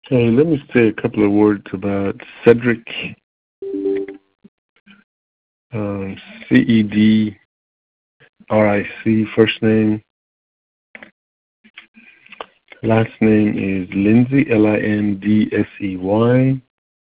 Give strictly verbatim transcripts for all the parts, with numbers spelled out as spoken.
Hey, let me say a couple of words about Cedric, um, C E D R I C, first name. Last name is Lindsay, L I N D S E Y.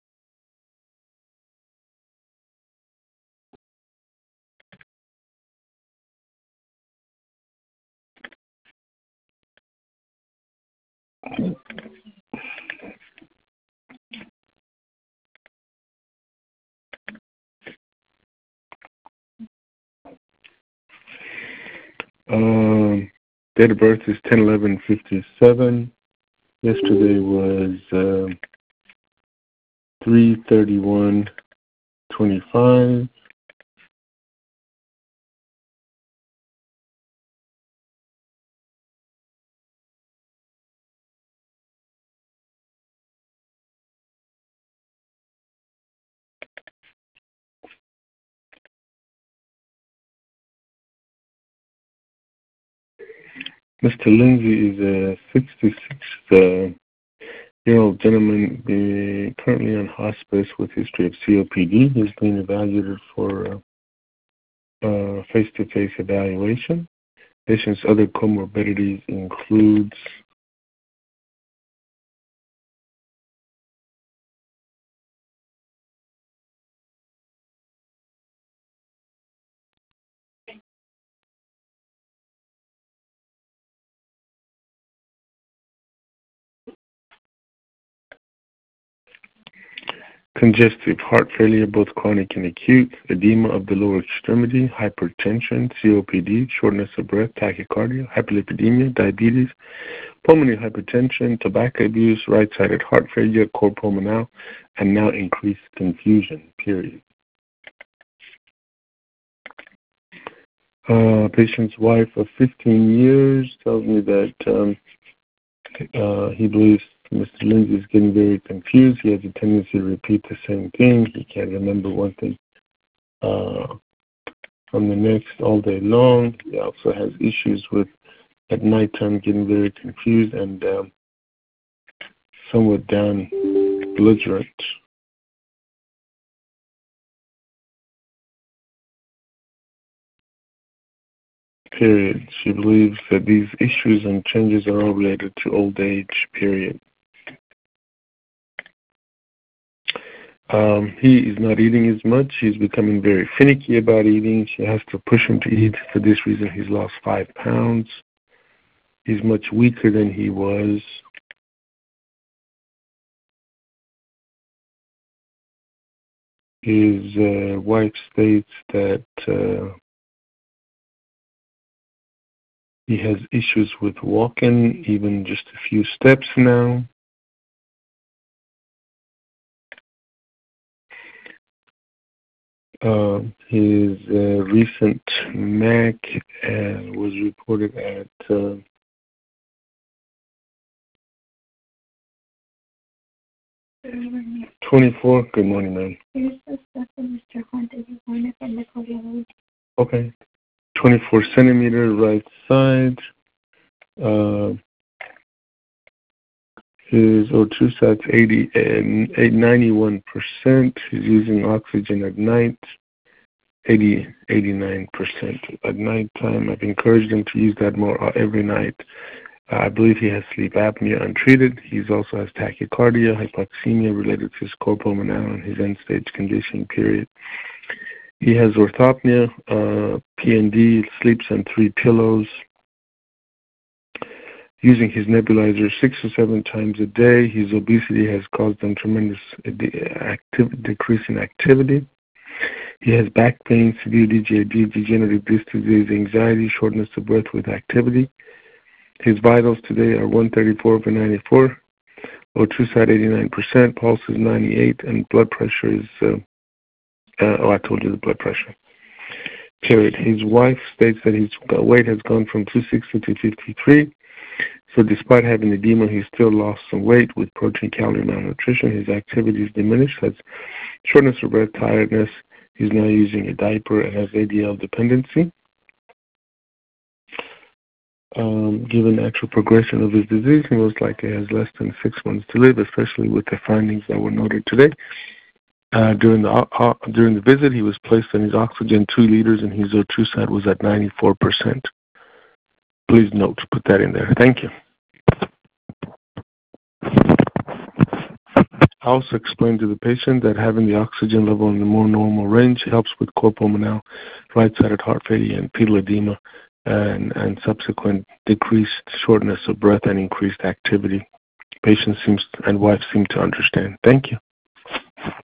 Um, date of birth is ten eleven fifty-seven. Yesterday was uh, three thirty-one twenty-five. Mister Lindsay is a sixty-six-year-old uh, gentleman uh, currently on hospice with history of C O P D. He's being evaluated for uh, uh, face-to-face evaluation. Patient's other comorbidities includes congestive heart failure, both chronic and acute, edema of the lower extremity, hypertension, C O P D, shortness of breath, tachycardia, hyperlipidemia, diabetes, pulmonary hypertension, tobacco abuse, right-sided heart failure, cor pulmonale, and now increased confusion, period. Uh, patient's wife of fifteen years tells me that um, uh, he believes Mister Lindsay is getting very confused. He has a tendency to repeat the same thing. He can't remember one thing uh, from the next all day long. He also has issues with at nighttime getting very confused and um, somewhat down belligerent. Period. She believes that these issues and changes are all related to old age. Period. Um, he is not eating as much. He's becoming very finicky about eating. She has to push him to eat. For this reason, he's lost five pounds. He's much weaker than he was. His uh, wife states that uh, he has issues with walking, even just a few steps now. Uh, his uh, recent M A C uh, was reported at uh, twenty-four. Good morning, ma'am. Okay. twenty-four centimeter right side. Uh, his O two sat's eighty and ninety-one percent. He's using oxygen at night. eighty, eighty-nine percent at nighttime. I've encouraged him to use that more every night. Uh, I believe he has sleep apnea untreated. He also has tachycardia, hypoxemia related to his cor pulmonale and his end-stage condition, period. He has orthopnea, uh, P N D, sleeps on three pillows, using his nebulizer six or seven times a day. His obesity has caused him tremendous activ- decrease in activity. He has back pain, severe D G A D, degenerative disc disease, anxiety, shortness of breath with activity. His vitals today are one thirty-four over ninety-four, O two sat eighty-nine percent, pulse is ninety-eight, and blood pressure is, uh, uh, oh, I told you the blood pressure, period. His wife states that his weight has gone from two sixty to fifty-three, so despite having edema, he's still lost some weight with protein, calorie malnutrition. His activity is diminished, has shortness of breath, tiredness. He's now using a diaper and has A D L dependency. Um, given the actual progression of his disease, he most likely has less than six months to live, especially with the findings that were noted today. Uh, during the uh, during the visit, he was placed on his oxygen two liters, and his O two sat was at ninety-four percent. Please note, put that in there. Thank you. I also explained to the patient that having the oxygen level in the more normal range helps with cor pulmonale, right-sided heart failure, and pedal edema, and, and subsequent decreased shortness of breath and increased activity. Patient seems and wife seem to understand. Thank you.